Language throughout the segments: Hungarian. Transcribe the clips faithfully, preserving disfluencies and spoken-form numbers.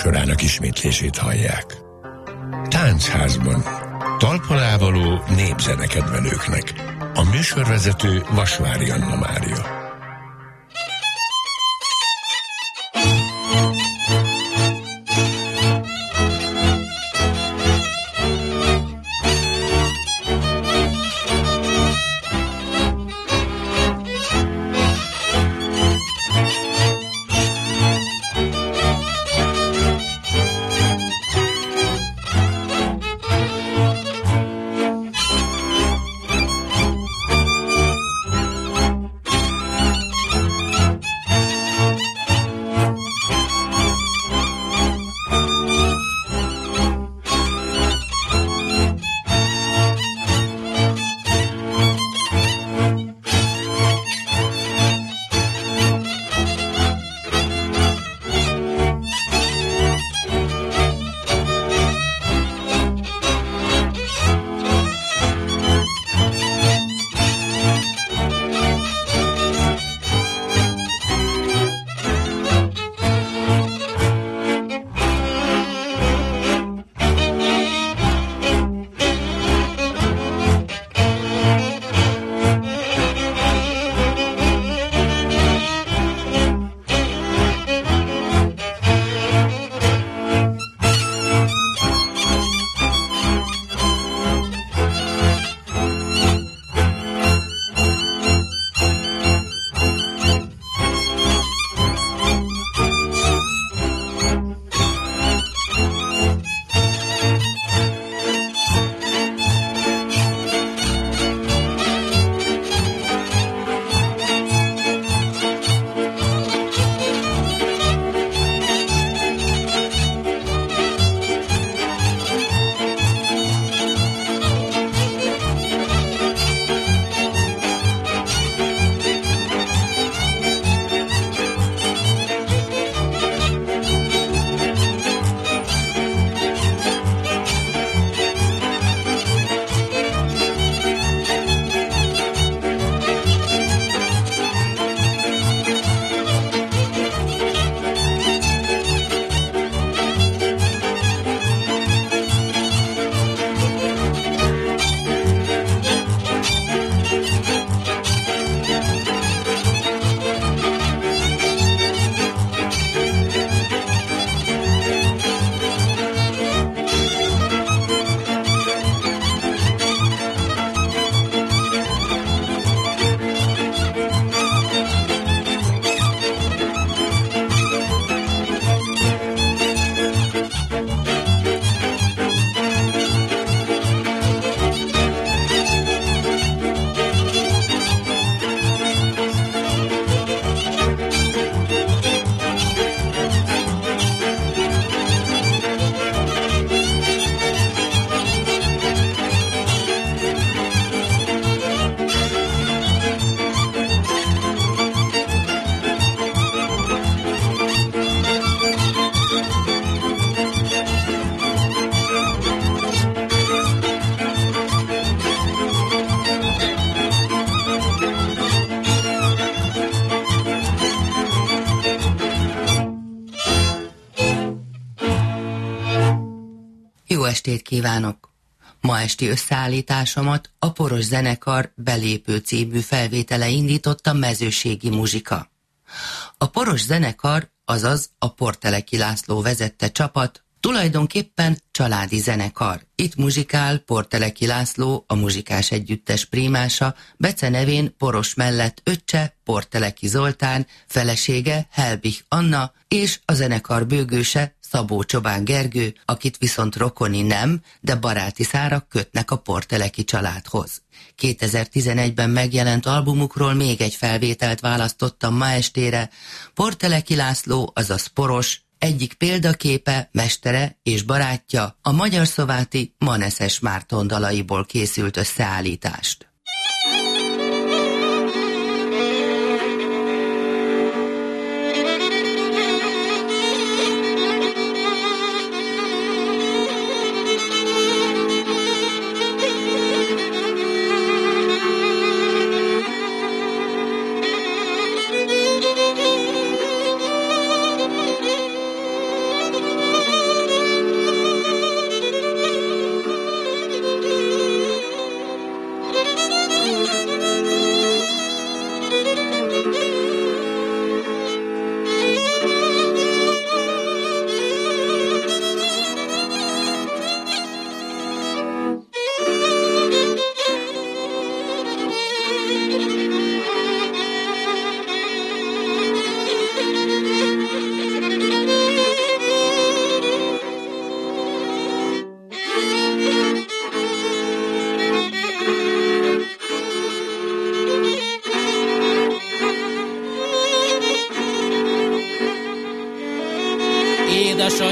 műsorának ismétlését hallják. Táncházban, talpalávaló népzenekedvelőknek. A műsorvezető Vasvári Anna Mária. Jó estét kívánok! Ma esti összeállításomat a Poros Zenekar Belépő című felvétele indította Mezőségi Muzsika. A Poros Zenekar, azaz a Porteleki László vezette csapat, tulajdonképpen családi zenekar. Itt muzsikál Porteleki László, a muzsikás együttes prímása, becenevén Poros mellett öccse, Porteleki Zoltán, felesége Helbich Anna, és a zenekar bőgőse Szabó Csobán Gergő, akit viszont rokoni nem, de baráti szárak kötnek a Porteleki családhoz. kétezer-tizenegyben megjelent albumukról még egy felvételt választottam ma estére. Porteleki László, azaz Poros, egyik példaképe, mestere és barátja a Magyar Szováti Maneszes Márton dalaiból készült összeállítást.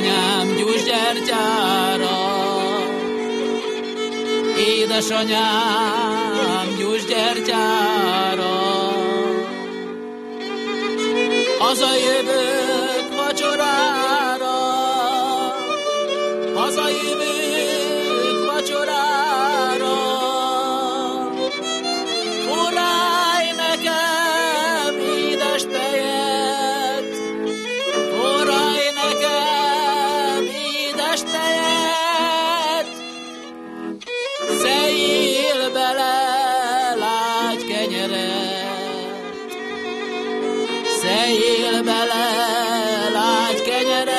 Édesanyám gyúsgyertyára, édesanyám gyúsgyertyára, hazajövök vacsorára, hazajövök vacsorára, forrálj nekem édes tejet, forrálj nekem édes tejet, szejjél bele lágy kenyeret, szejjél bele lágy kenyeret,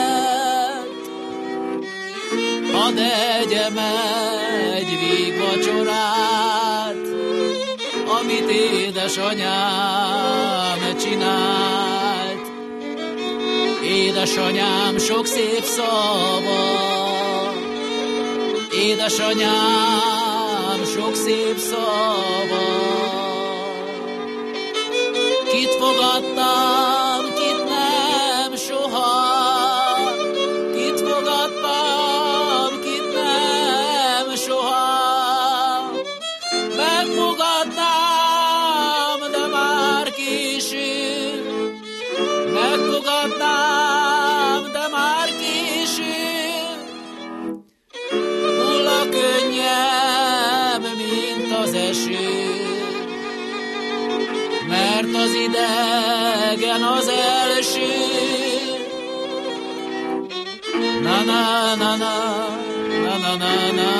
hadd egyem egy végvacsorát, amit édesanyám csinált. Édesanyám sok szép szava, édesanyám sok szép szava. Kit fogadtam, kit nem soha, kit fogadtam, kit nem soha. Megfogadnám, de már késő, megfogadnám, de már késő. Hull a könnyem, mint az eső, mert az idegen az első. Na na na na na na na na.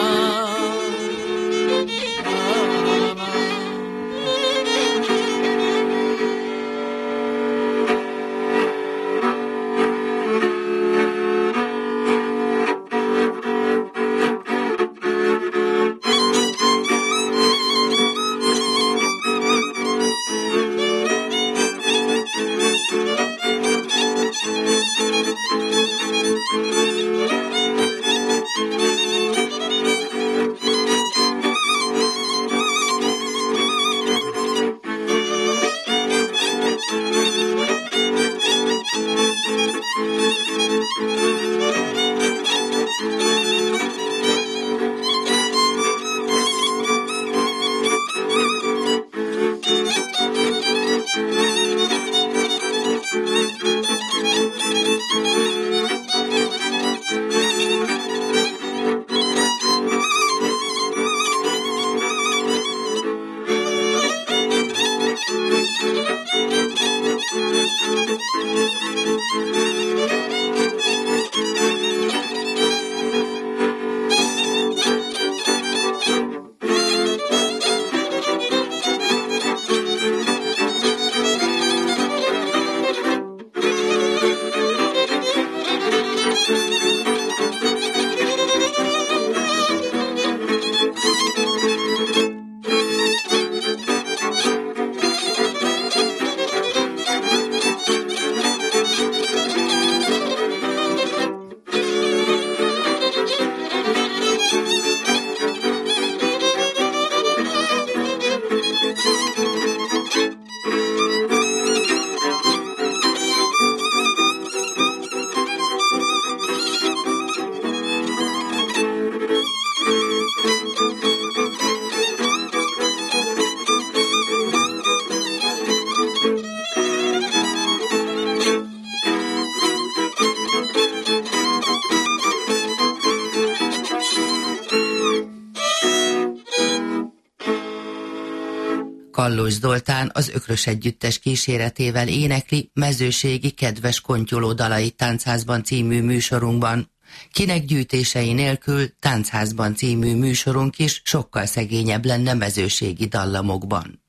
Kallós Zoltán az Ökrös Együttes kíséretével énekli Mezőségi kedves kontyoló dalait Táncházban című műsorunkban. Kinek gyűjtései nélkül Táncházban című műsorunk is sokkal szegényebb lenne mezőségi dallamokban.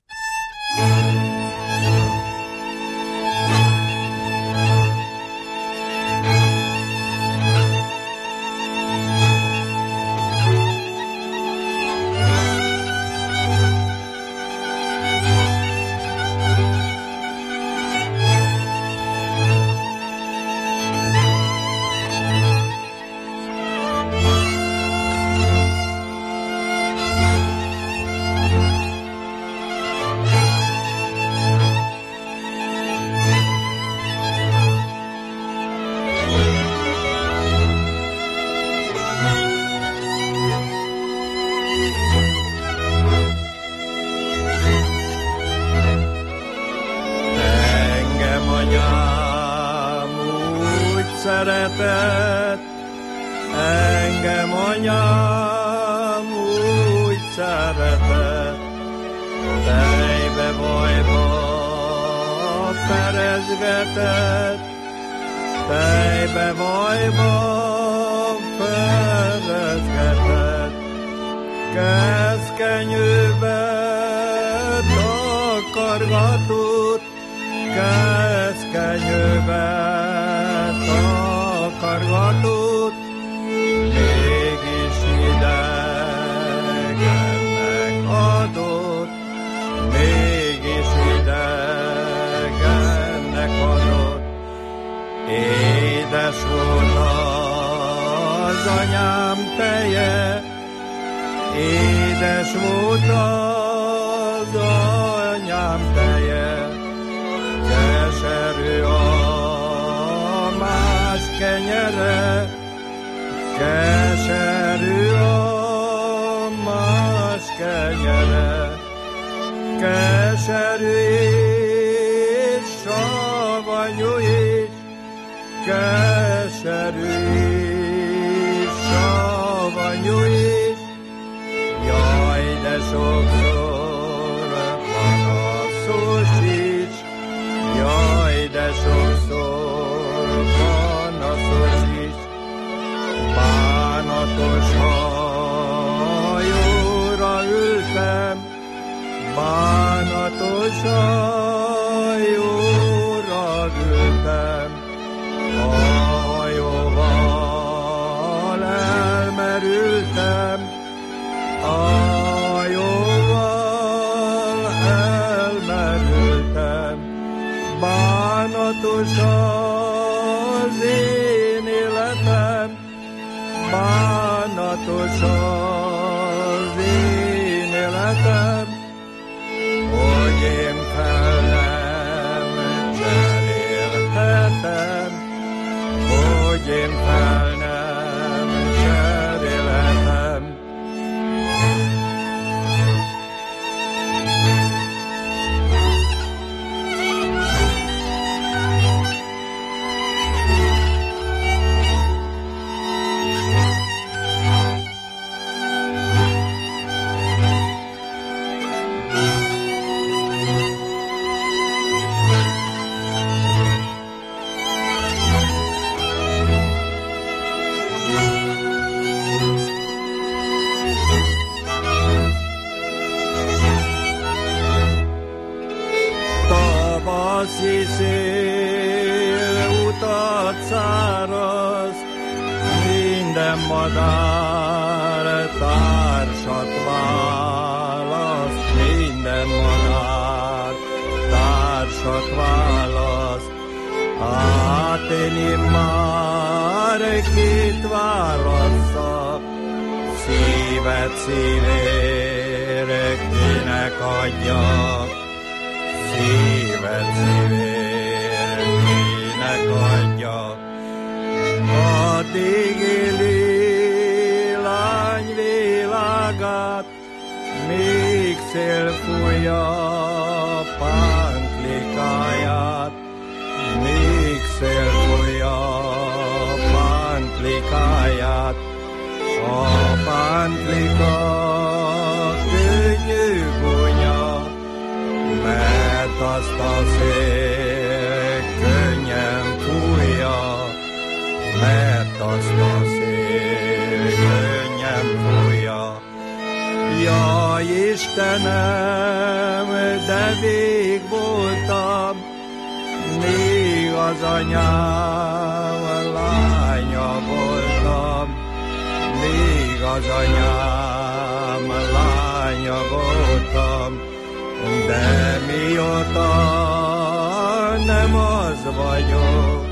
Engem anyám úgy szeretett, fejbe bajba perezgetett, fejbe bajba perezgetett, keszkenyőbe takargatott, keszkenyőbe takargatott, mégis idegennek adott, mégis idegennek adott. Édes volt az anyám teje, édes volt az anyám teje, keserű a más kenyere, keserű a más kenyere, keserű és savanyú is, keserű és savanyú is. Jaj, de sokszor panaszos is, jaj, de sokszor panaszos is. Bánatos hajóra ültem, bánatos hajóra ültem, a hajóval elmerültem, a hajóval elmerültem. Bánatos az én életem, bánatos az én életem, hogy én fel nem cserélhetem, hogy én fel nem cserélhetem. Tavaszi szél utat száraz, minden madár társat választ, minden madár társat választ. Hát én immár kit válasszak, szívet szívére kinek adjak, szívet szívére kinek adjak. Addig éli lány világát, míg szél fújja pántlikáját, míg szél fújja pántlikáját. A pántlika könnyű gúnya, mert azt a szél könnyen fújja, mert azt a szél könnyen fújja. Jaj, Istenem, de vég voltam, míg az anyám lánya voltam, míg az anyám lánya voltam, de mióta nem az vagyok,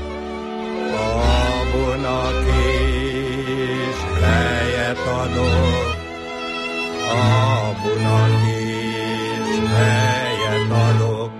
abunak is helyet adok, abunak is helyet adok.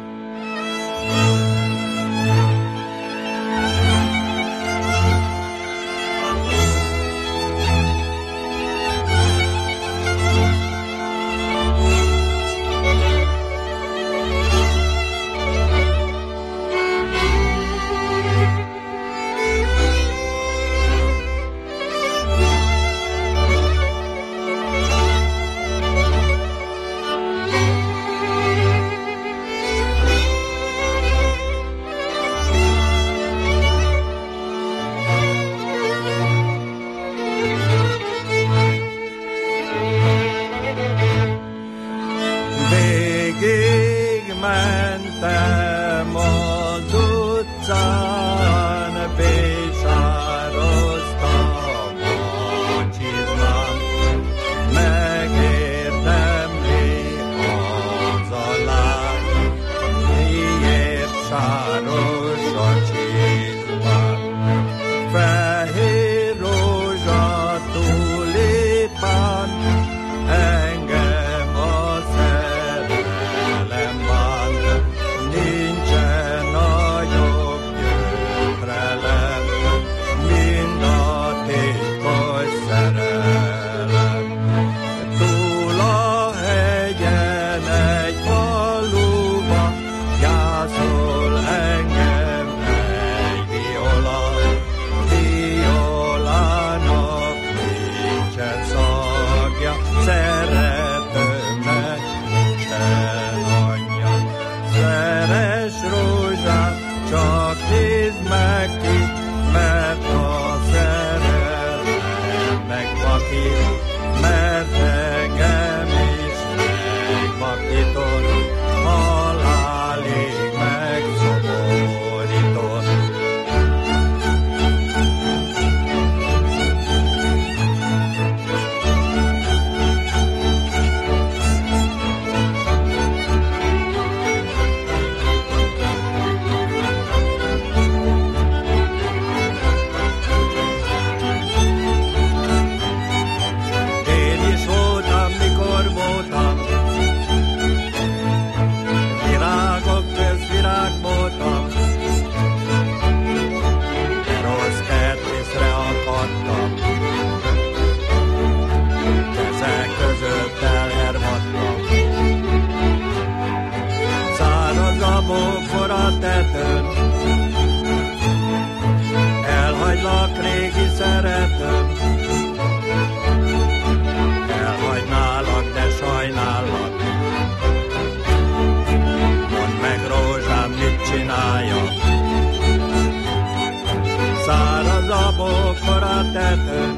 pokora tetőn.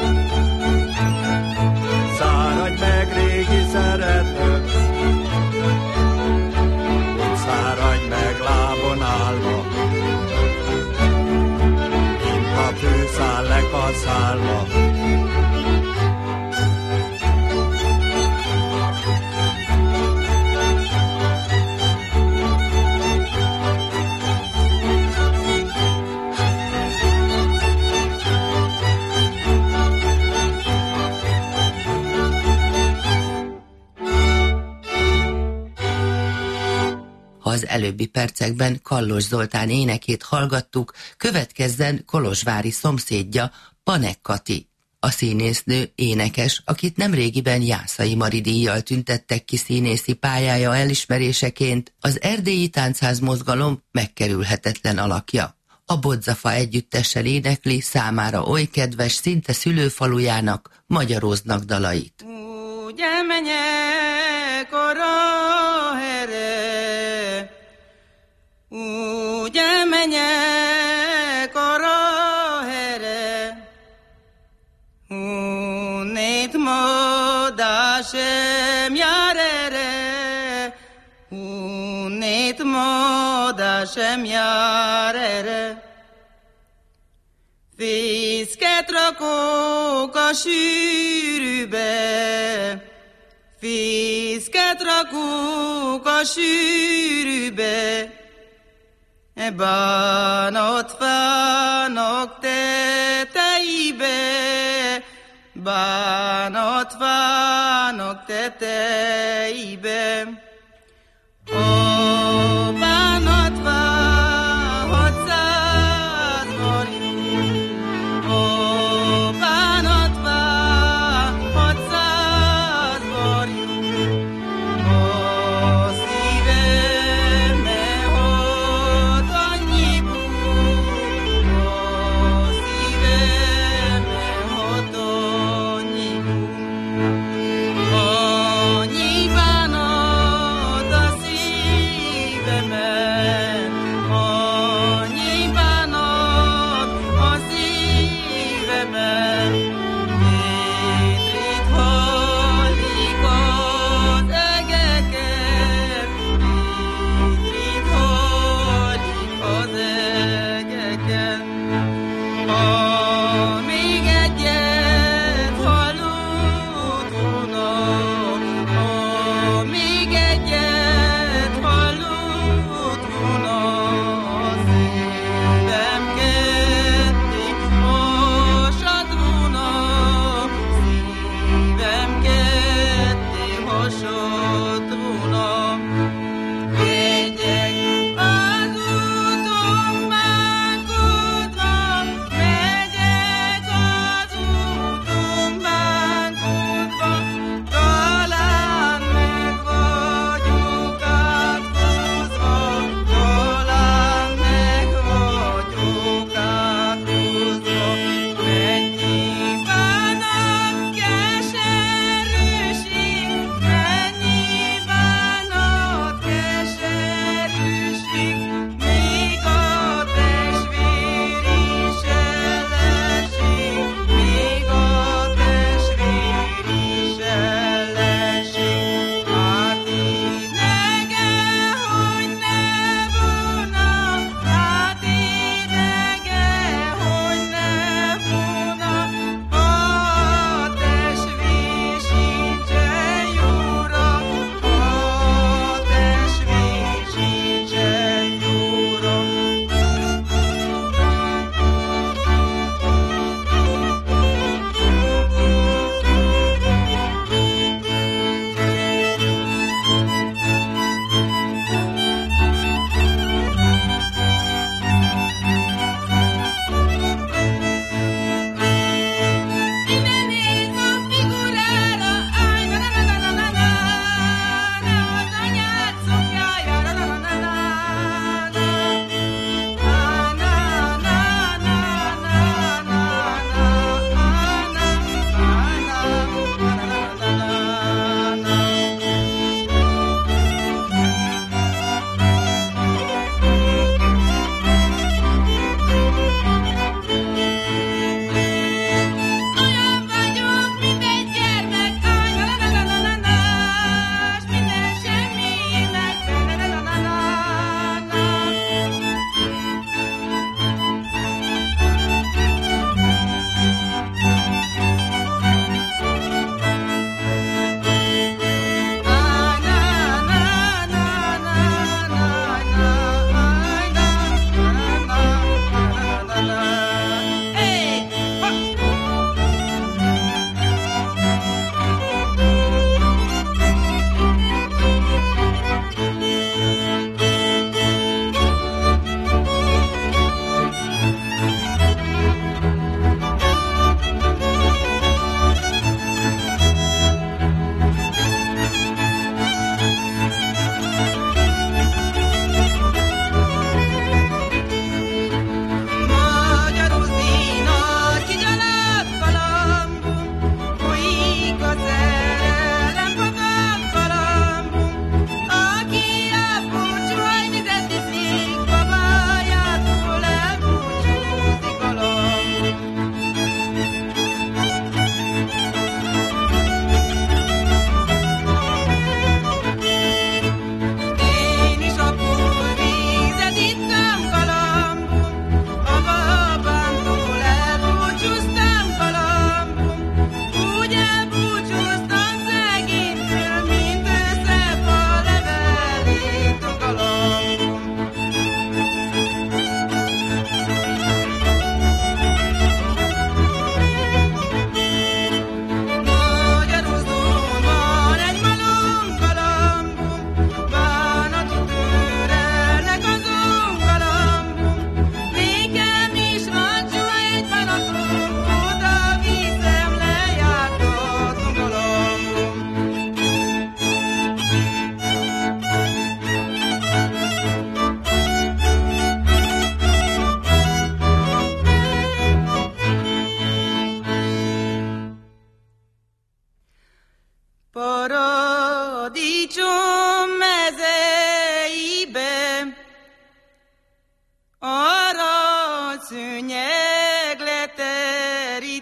Száradj meg régi szeretőm, úgy száradj meg lábon állva, mint a fűszál lekaszálva. Az előbbi percekben Kallos Zoltán énekét hallgattuk, következzen kolozsvári szomszédja, Panek Kati. A színésznő énekes, akit nemrégiben Jászai Mari díjjal tüntettek ki színészi pályája elismeréseként, az erdélyi táncház mozgalom megkerülhetetlen alakja. A Bodzafa együttessel énekli számára oly kedves, szinte szülőfalujának, Magyaróznak dalait. Ugye menyek arra here, ugye menyek arra here, unnét modásem jár ere, unnét modásem jár ere. Fészket rakok a sűrűbe, fészket rakok a sűrűbe, e bánatfának tetejébe, bánatfának tetejébe. Ó, bánatfá, hatszáz forint, ó, bánatfá, hatszáz forint, ó, szíveme hot annyi búr, ó, szíveme hot annyi búr, annyi bánat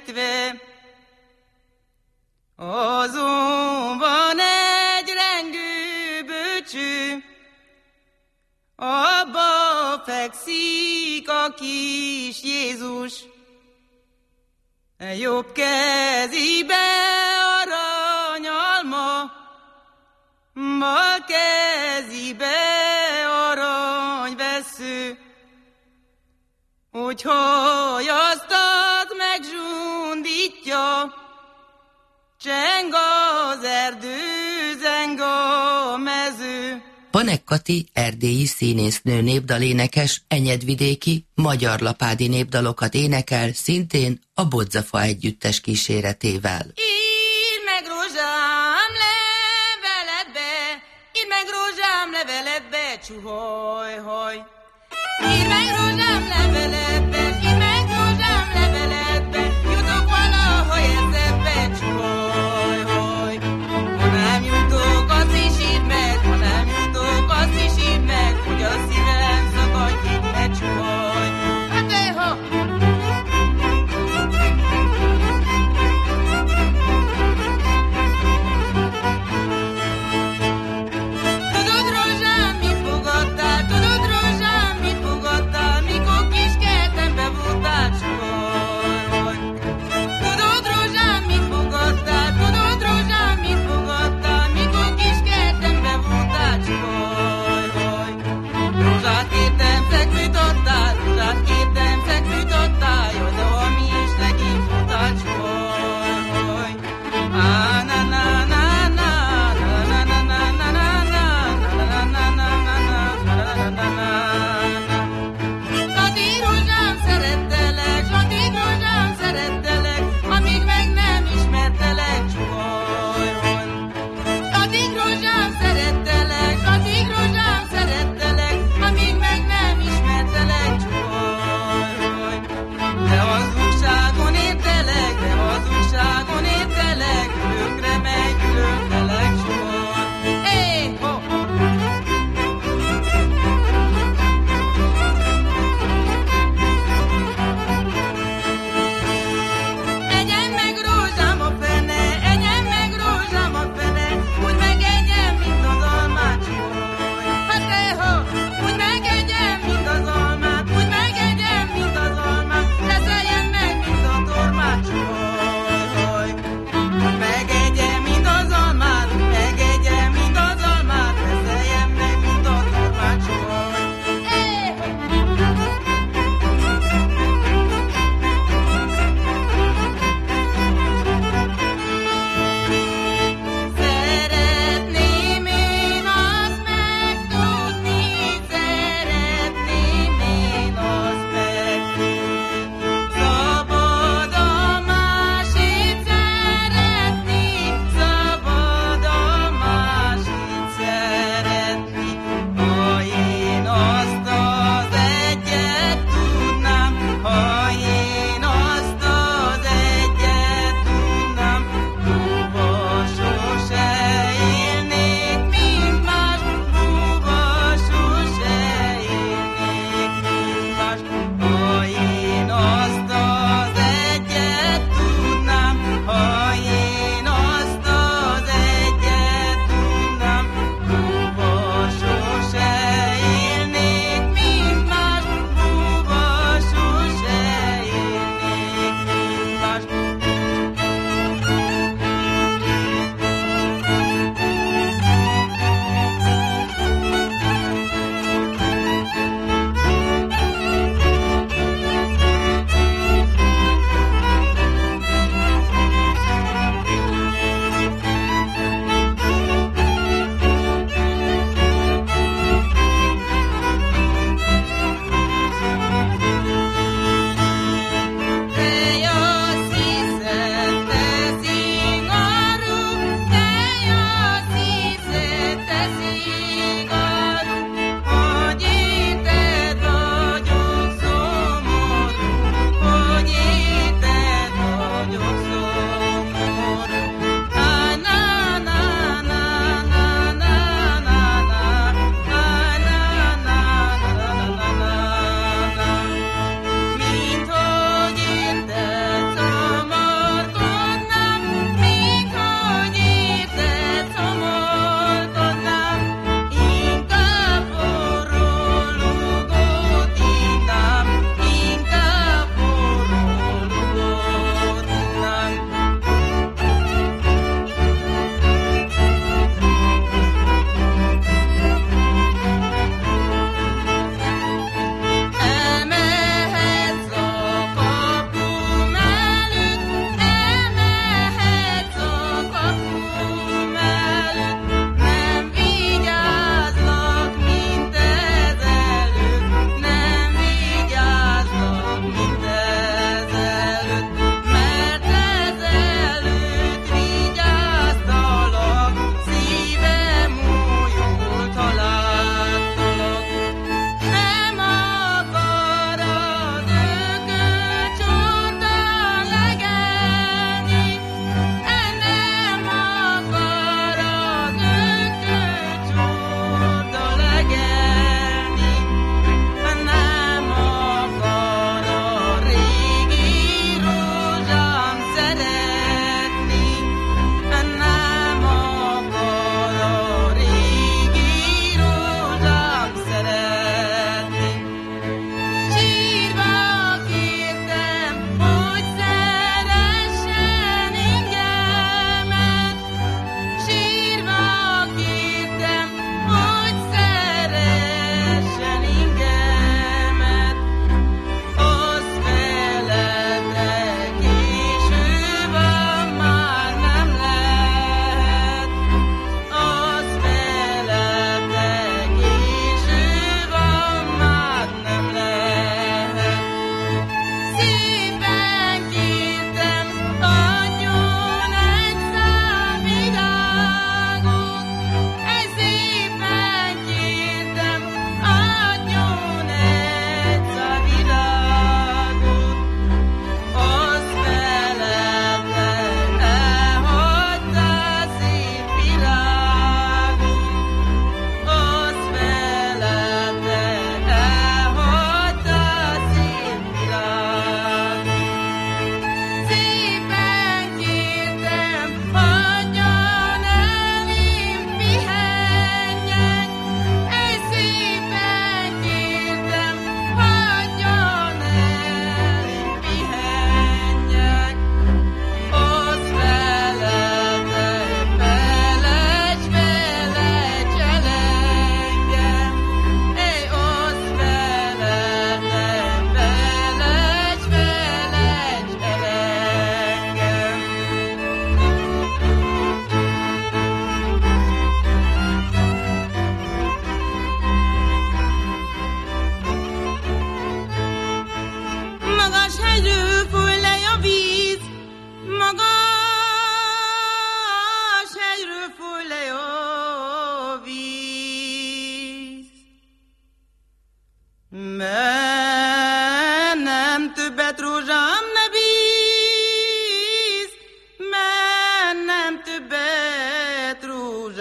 kerítve. Azonban egy rengő böcső, abba fekszik a kis Jézus. Jobb kezébe aranyalma, bal kezébe aranyvesző. Úgy hajaztat megzsundítja, cseng az erdő, zeng a mező. Panek Kati erdélyi színésznő népdalénekes, enyedvidéki, magyarlapádi népdalokat énekel, szintén a Bodzafa együttes kíséretével. Írd meg rózsám leveledbe, írd meg rózsám leveledbe, csuhaj-haj. Írd meg rózsám leveledbe, írd meg rózsám leveledbe, jutok valaha eszedbe, csuhaj-haj. Ha nem jutok, azt is írd meg, ha nem jutok, azt is írd meg, hogy a szívem szakadjék, ne csuhaj. Hát de ha... Tudod, rózsám, mit fogadtál, tudod, rózsám,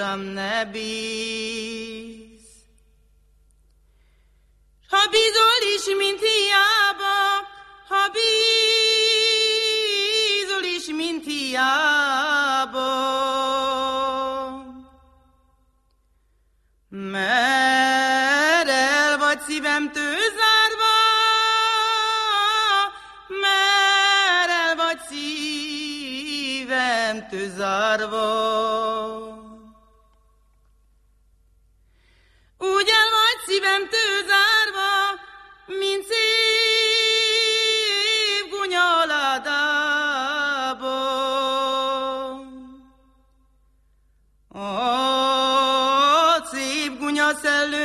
rám ne bíz. Ha bízol is, mint hiába, ha bízol is, mint hiába, mert el vagy szívemtől zárva, mert el vagy szívemtől zárva. Úgy el vagy szívemtől zárva, mint szép gunyaládába. A szép gunyaszellő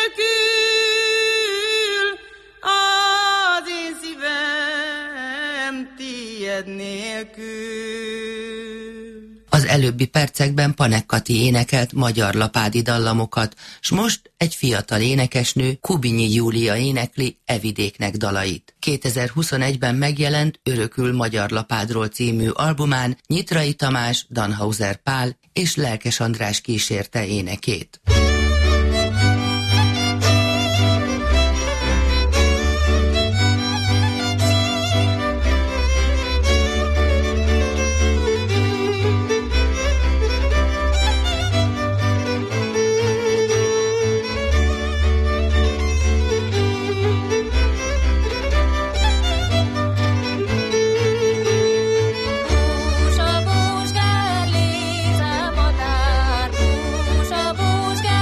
nélkül az én szívem tied nélkül. Az előbbi percekben Panek Kati énekelt magyar lapádi dallamokat, s most egy fiatal énekesnő, Kubinyi Júlia énekli E vidéknek dalait. kétezer-huszonegyben megjelent Örökül magyar lapádról című albumán Nyitrai Tamás, Danhauser Pál és Lelkes András kísérte énekét. Bús a búsgár, lézem a tár, bús a búsgár.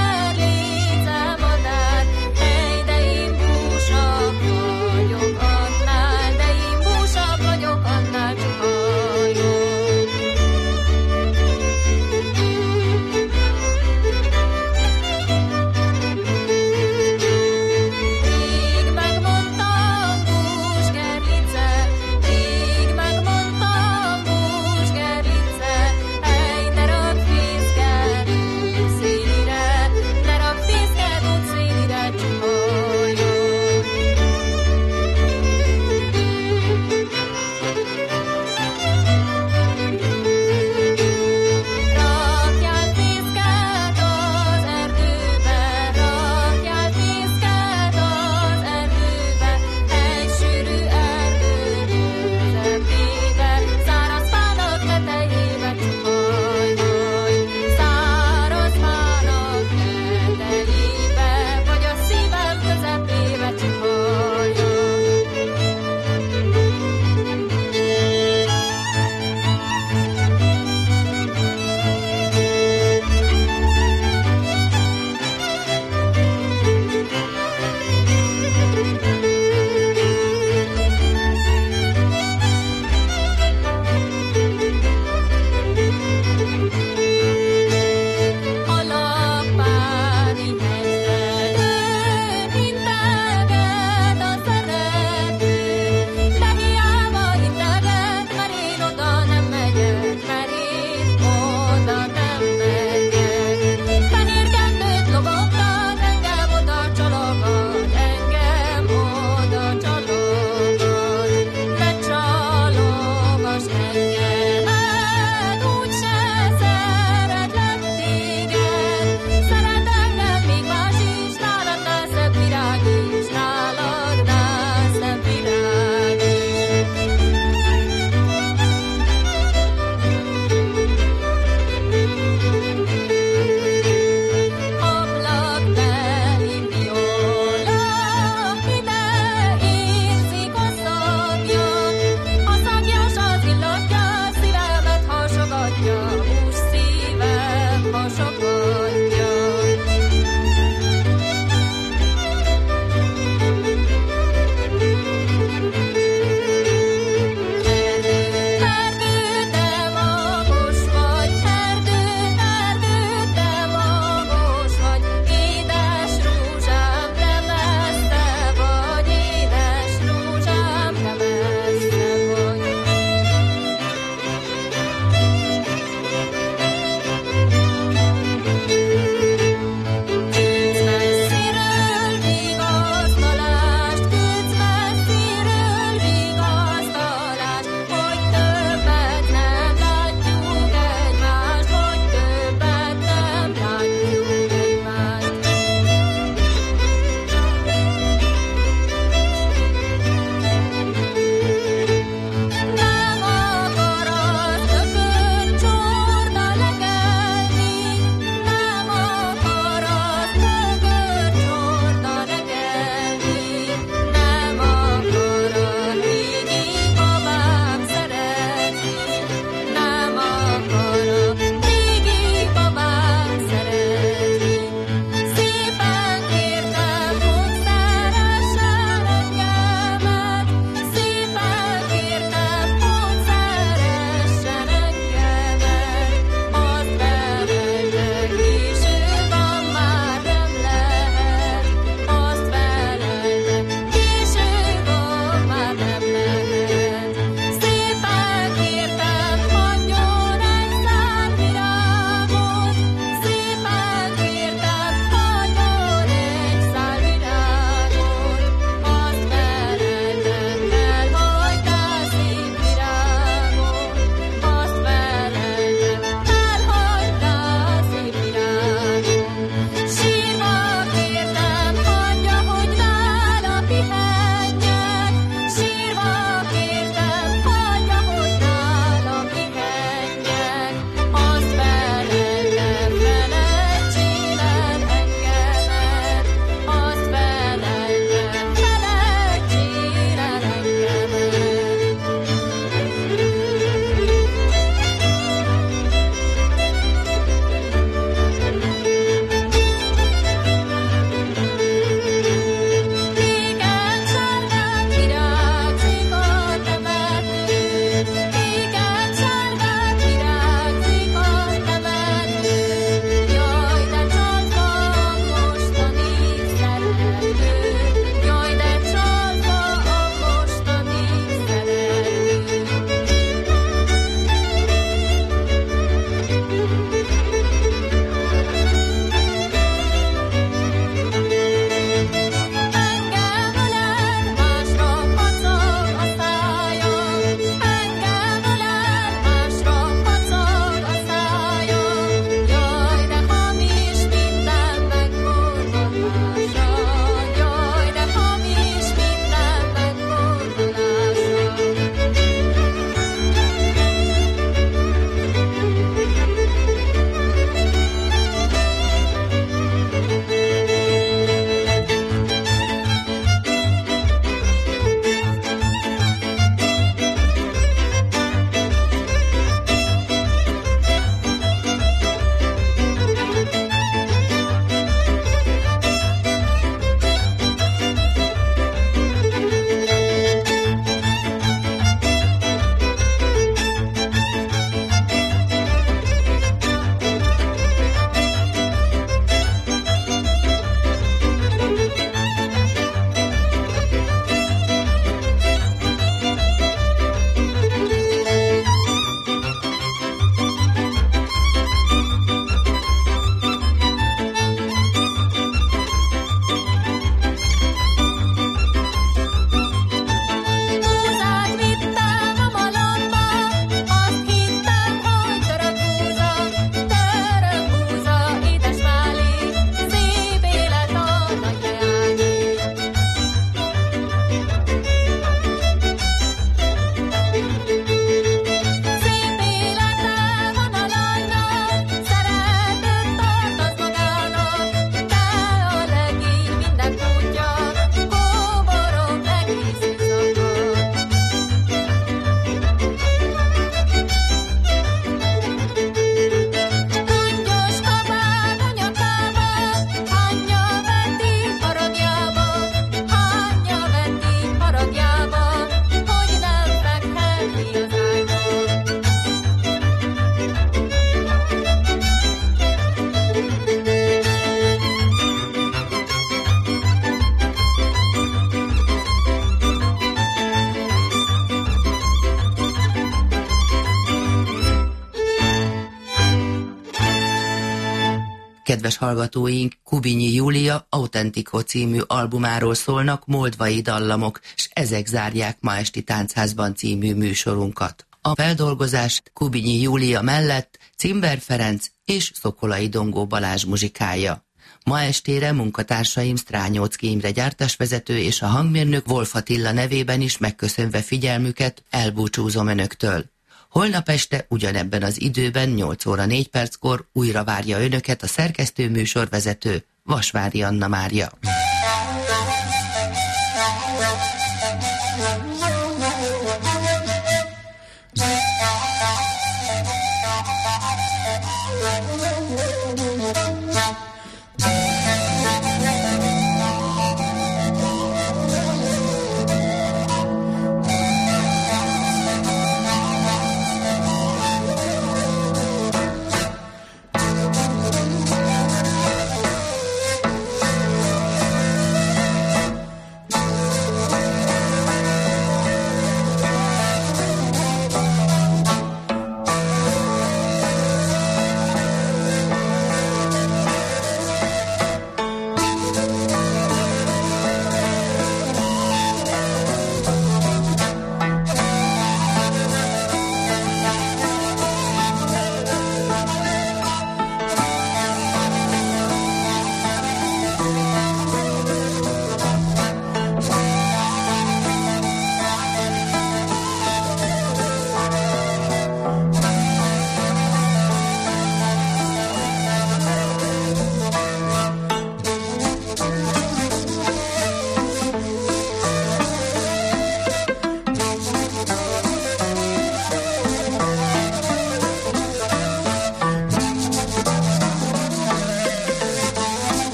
Kedves hallgatóink, Kubinyi Júlia Autentico című albumáról szólnak moldvai dallamok, s ezek zárják Ma esti Táncházban című műsorunkat. A feldolgozást Kubinyi Júlia mellett Cimber Ferenc és Szokolai Dongó Balázs muzsikája. Ma estére munkatársaim Strányóczky Imre gyártásvezető és a hangmérnök Wolf Attila nevében is megköszönve figyelmüket elbúcsúzom önöktől. Holnap este ugyanebben az időben nyolc óra négy perckor újra várja önöket a szerkesztő műsorvezető Vasvári Anna Mária.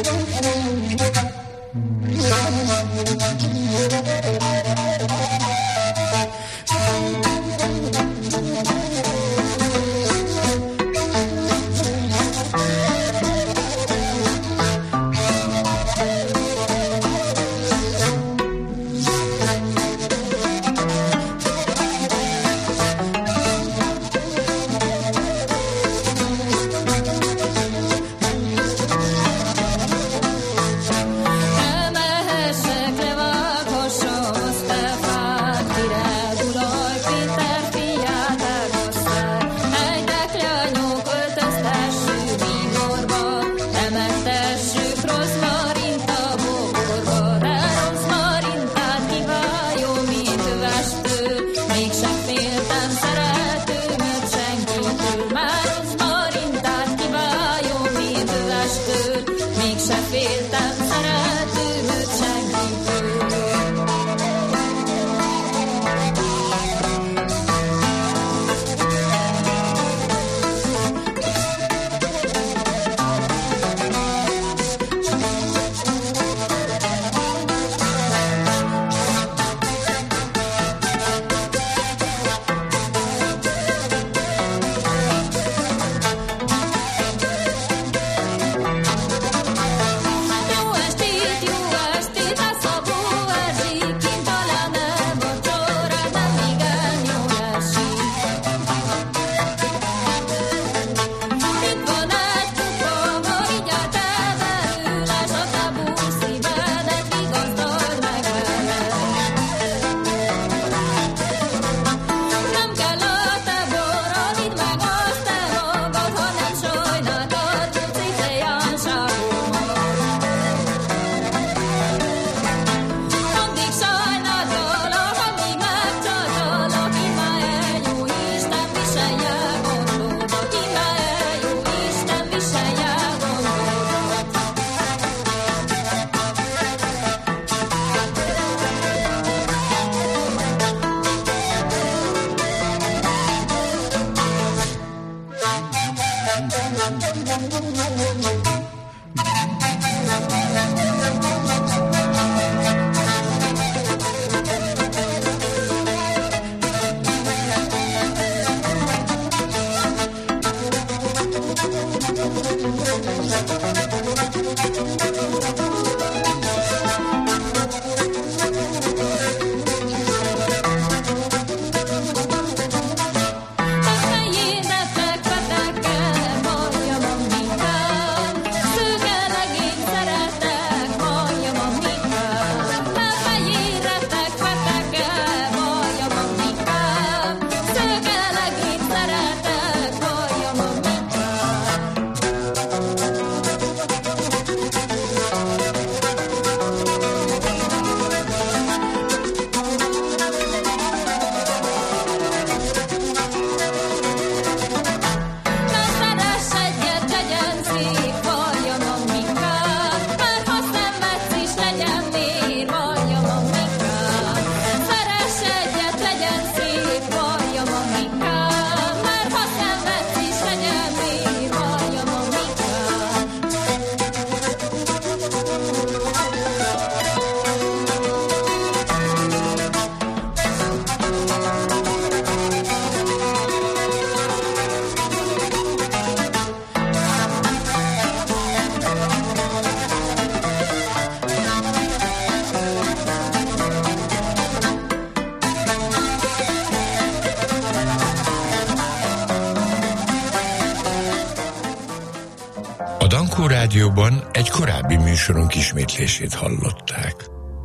Rádióban egy korábbi műsorunk ismétlését hallották.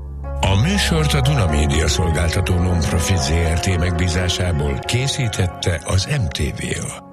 A műsort a Duna Média Szolgáltató Non-Profit Zé Er Té megbízásából készítette az em té vé á.